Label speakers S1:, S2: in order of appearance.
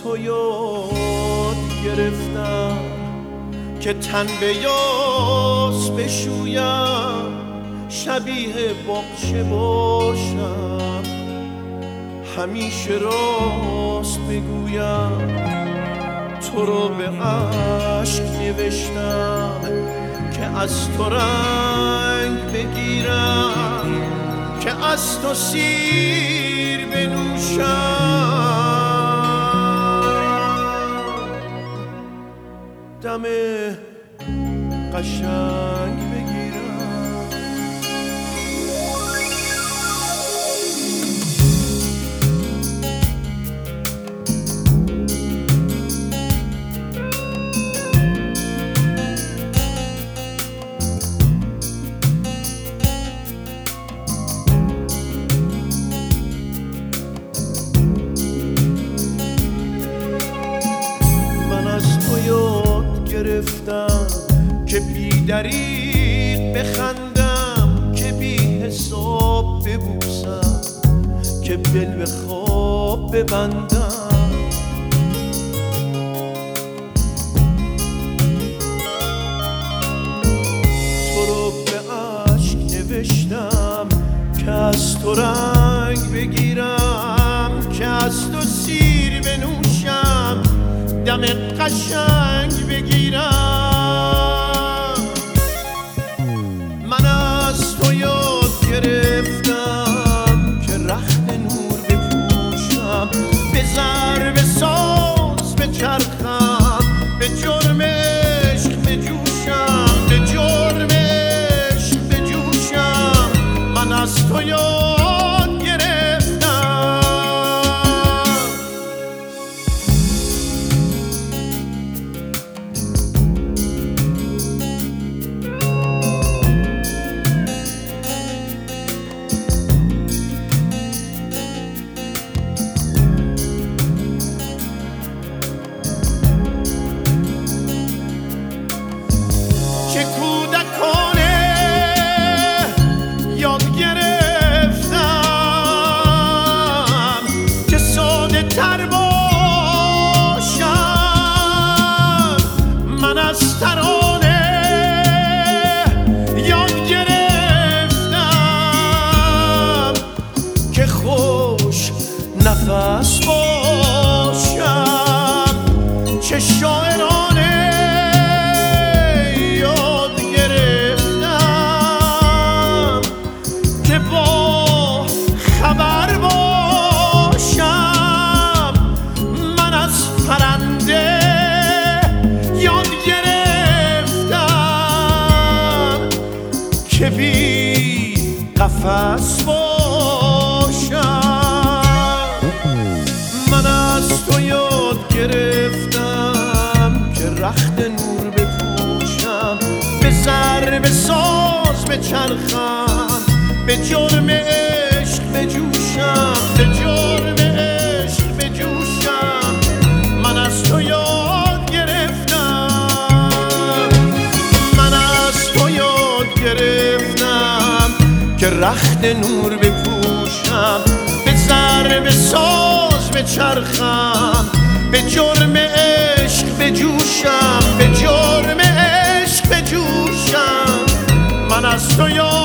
S1: تو یاد گرفتم که تن به یاس بشویم، شبیه باغچه باشم، همیشه راست بگویم. تو رو به عشق نوشتم که از تو رنگ بگیرم، که از تو سیر بنوشم، دم قشنگ بگیرم. گرفتم که بی دریغ بخندم، که بی حساب ببوسم، که دل به خواب ببندم. تو رو به عشق نوشتم که از تو رنگ بگیرم، که از تو سیر بنوشم، دم قشنگ بگیرم. من از تو یاد گرفتم که رخت نور بپوشم، به ضرب ساز بچرخم، به جرم عشق بجوشم، به جرم عشق بجوشم. من از تو یاد گرفتم. چه کودکانه یاد گرفتم که ساده تر باشم. من از ترانه یاد گرفتم که خوش نفس باشم. چه شاعرانه خبر باشم. من از پرنده یاد گرفتم که بی قفس باشم. من از تو یاد گرفتم که رخت نور بپوشم، به ضرب ساز بچرخم، به جرم عشق بجوشم، به جرم عشق بجوشم. من از تو یاد گرفتم. من از تو یاد گرفتم که رخت نور بپوشم، به ضرب ساز بچرخم، به جرم عشق بجوشم، به جرم عشق بجوشم. من از تو یاد